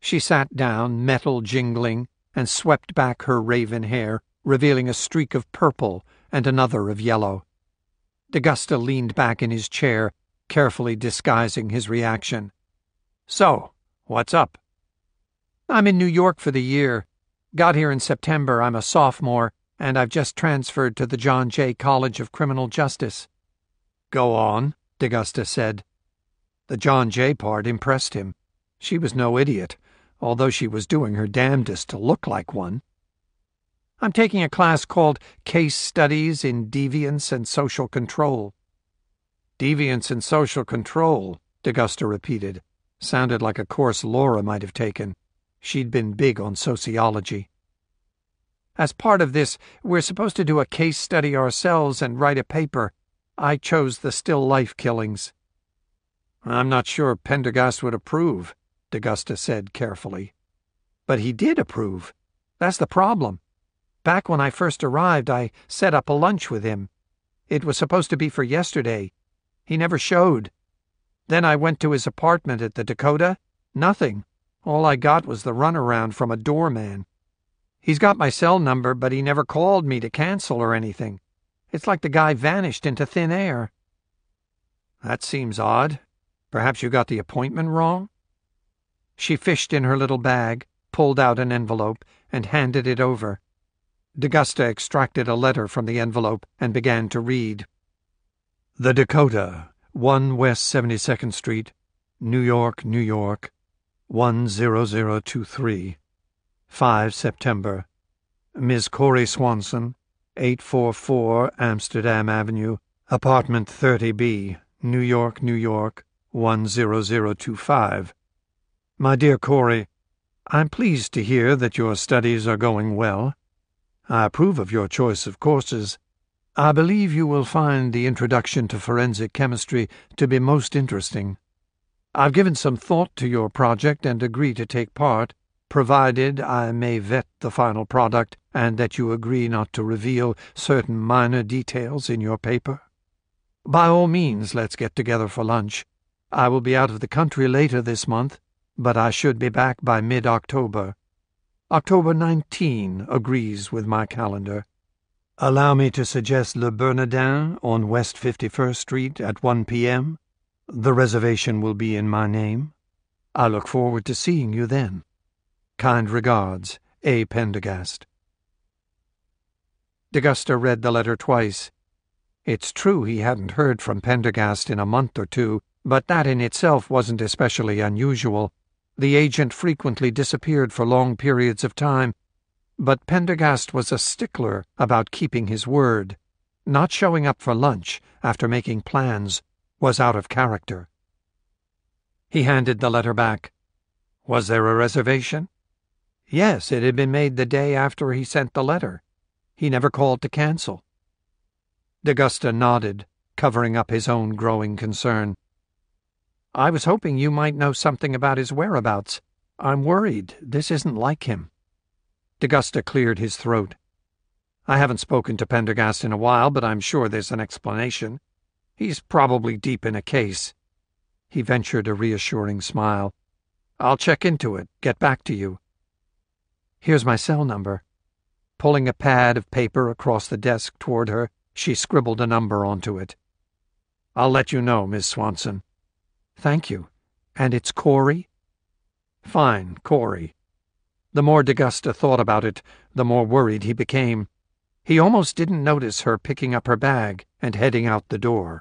She sat down, metal jingling, and swept back her raven hair, revealing a streak of purple and another of yellow. D'Augusta leaned back in his chair, carefully disguising his reaction. "So, what's up?" "I'm in New York for the year. Got here in September. I'm a sophomore, and I've just transferred to the John Jay College of Criminal Justice." "Go on," D'Augusta said. The John Jay part impressed him. She was no idiot, although she was doing her damnedest to look like one. "I'm taking a class called Case Studies in Deviance and Social Control." "Deviance and Social Control," D'Augusta repeated. Sounded like a course Laura might have taken. She'd been big on sociology. "As part of this, we're supposed to do a case study ourselves and write a paper. I chose the still life killings." "I'm not sure Pendergast would approve," D'Augusta said carefully. "But he did approve. That's the problem. Back when I first arrived, I set up a lunch with him. It was supposed to be for yesterday. He never showed. Then I went to his apartment at the Dakota. Nothing. All I got was the runaround from a doorman. He's got my cell number, but he never called me to cancel or anything. It's like the guy vanished into thin air." "That seems odd. Perhaps you got the appointment wrong?" She fished in her little bag, pulled out an envelope, and handed it over. D'Augusta extracted a letter from the envelope and began to read. "The Dakota, 1 West 72nd Street, New York, New York, 10023. 5 September. Ms. Corey Swanson, 844 Amsterdam Avenue, Apartment 30B, New York, New York, 10025. My dear Corey, I'm pleased to hear that your studies are going well. I approve of your choice of courses. I believe you will find the introduction to forensic chemistry to be most interesting. I've given some thought to your project and agree to take part, provided I may vet the final product and that you agree not to reveal certain minor details in your paper. By all means, let's get together for lunch. I will be out of the country later this month, but I should be back by mid-October. October 19 agrees with my calendar. Allow me to suggest Le Bernardin on West 51st Street at 1 p.m. The reservation will be in my name. I look forward to seeing you then. Kind regards, A. Pendergast." D'Augusta read the letter twice. It's true he hadn't heard from Pendergast in a month or two, but that in itself wasn't especially unusual. The agent frequently disappeared for long periods of time, but Pendergast was a stickler about keeping his word. Not showing up for lunch after making plans was out of character. He handed the letter back. Was there a reservation? Yes, it had been made the day after he sent the letter. He never called to cancel. D'Augusta nodded, covering up his own growing concern. I was hoping you might know something about his whereabouts. I'm worried. This isn't like him. D'Augusta cleared his throat. I haven't spoken to Pendergast in a while, but I'm sure there's an explanation. He's probably deep in a case. He ventured a reassuring smile. I'll check into it, get back to you. Here's my cell number. Pulling a pad of paper across the desk toward her, she scribbled a number onto it. I'll let you know, Miss Swanson. Thank you. And it's Corey? Fine, Corey. The more D'Augusta thought about it, the more worried he became. He almost didn't notice her picking up her bag and heading out the door.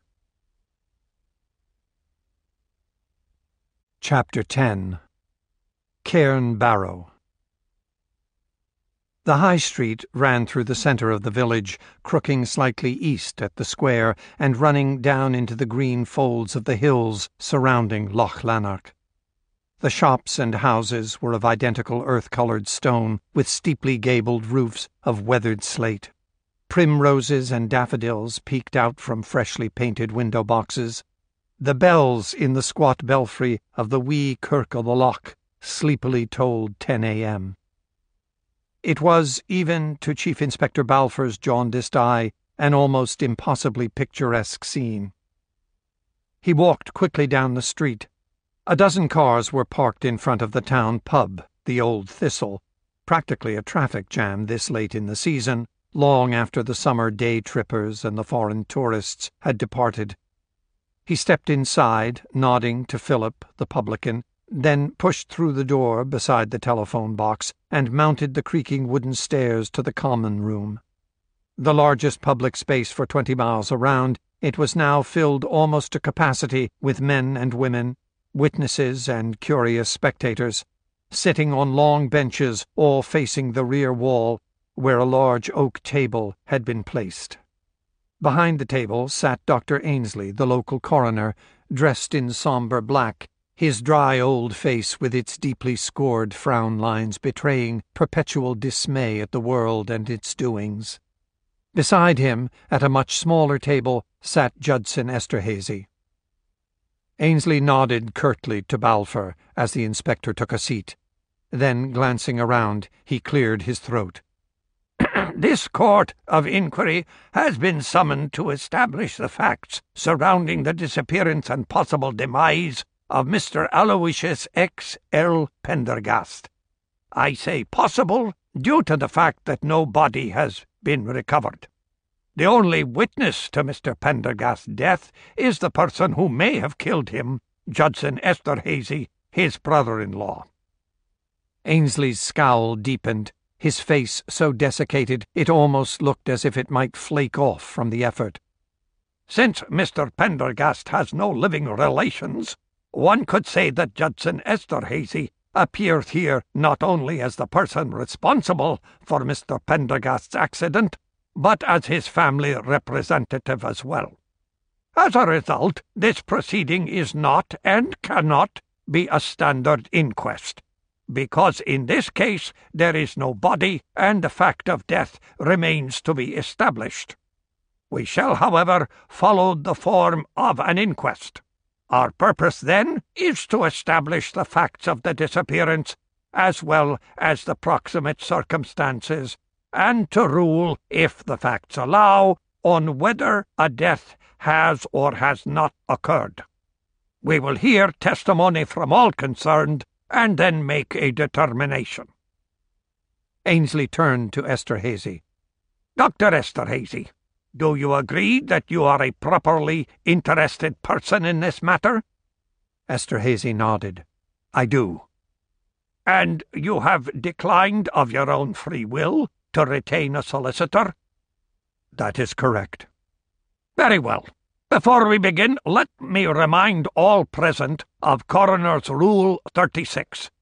Chapter 10. Cairn Barrow. The High Street ran through the centre of the village, crooking slightly east at the square and running down into the green folds of the hills surrounding Loch Lanark. The shops and houses were of identical earth-coloured stone, with steeply gabled roofs of weathered slate. Primroses and daffodils peeked out from freshly painted window boxes. The bells in the squat belfry of the wee Kirk o' the Loch sleepily tolled 10 a.m. It was, even to Chief Inspector Balfour's jaundiced eye, an almost impossibly picturesque scene. He walked quickly down the street. A dozen cars were parked in front of the town pub, the Old Thistle, practically a traffic jam this late in the season, long after the summer day trippers and the foreign tourists had departed. He stepped inside, nodding to Philip, the publican, then pushed through the door beside the telephone box and mounted the creaking wooden stairs to the common room. The largest public space for 20 miles around, it was now filled almost to capacity with men and women, witnesses and curious spectators, sitting on long benches all facing the rear wall, where a large oak table had been placed. Behind the table sat Dr. Ainsley, the local coroner, dressed in sombre black, his dry old face with its deeply scored frown lines betraying perpetual dismay at the world and its doings. Beside him, at a much smaller table, sat Judson Esterhazy. Ainsley nodded curtly to Balfour as the inspector took a seat. Then, glancing around, he cleared his throat. This court of inquiry has been summoned to establish the facts surrounding the disappearance and possible demise of Mr. Aloysius X. L. Pendergast. I say possible due to the fact that no body has been recovered. The only witness to Mr. Pendergast's death is the person who may have killed him, Judson Esterhazy, his brother-in-law. Ainsley's scowl deepened, his face so desiccated it almost looked as if it might flake off from the effort. Since Mr. Pendergast has no living relations, one could say that Judson Esterhazy appeared here not only as the person responsible for Mr. Pendergast's accident, but as his family representative as well. As a result, this proceeding is not and cannot be a standard inquest, because in this case there is no body and the fact of death remains to be established. We shall, however, follow the form of an inquest. Our purpose, then, is to establish the facts of the disappearance, as well as the proximate circumstances, and to rule, if the facts allow, on whether a death has or has not occurred. We will hear testimony from all concerned, and then make a determination. Ainsley turned to Esterhazy. Dr. Esterhazy, do you agree that you are a properly interested person in this matter? Esterhazy nodded. I do. And you have declined of your own free will to retain a solicitor? That is correct. Very well. Before we begin, let me remind all present of Coroner's Rule 36,